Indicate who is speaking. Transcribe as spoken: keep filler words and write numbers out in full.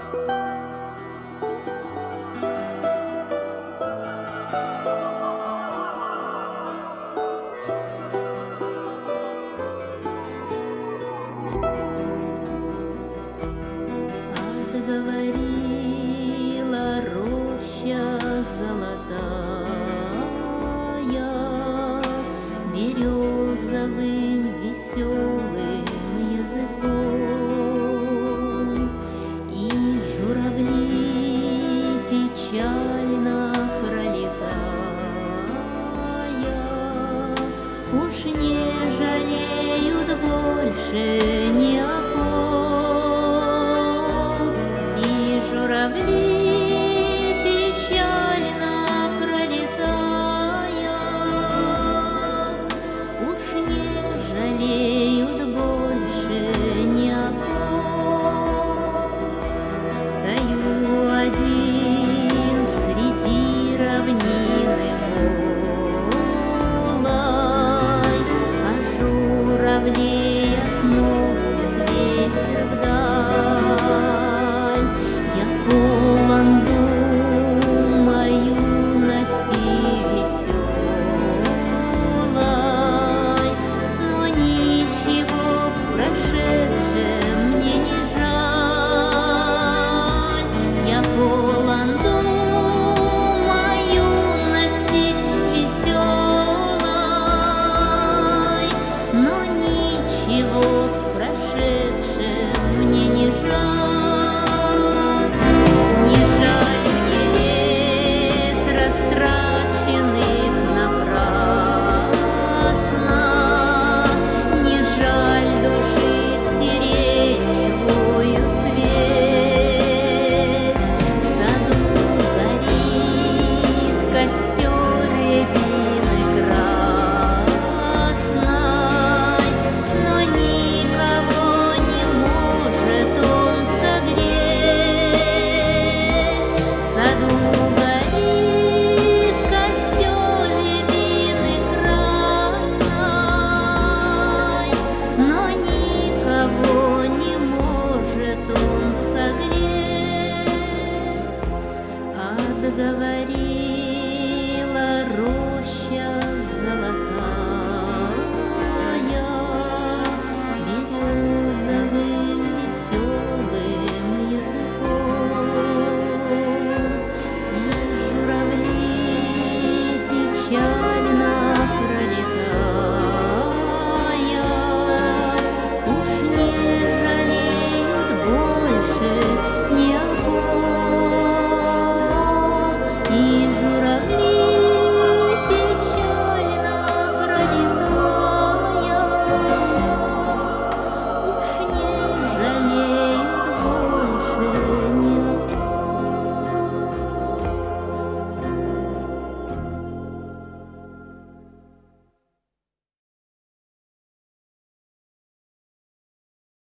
Speaker 1: Говорила роща золотая березовым веселым языком, и журавли печально пролетая уж не жалеют больше ни о ком. Журавли печально пролетая уж не жалеют больше ни о ком. Стою один среди равнины голой, а журавлей относит ветер вдаль. Полон думой юности веселой, но ничего в прошедшем мне не жаль. Я полон думой юности веселой, но ничего в прошедшем мне не жаль. Страченных напрасно, не жаль души сиреневую цвет. В саду горит костер рябины красной, но никого не может он согреть. В саду говорит.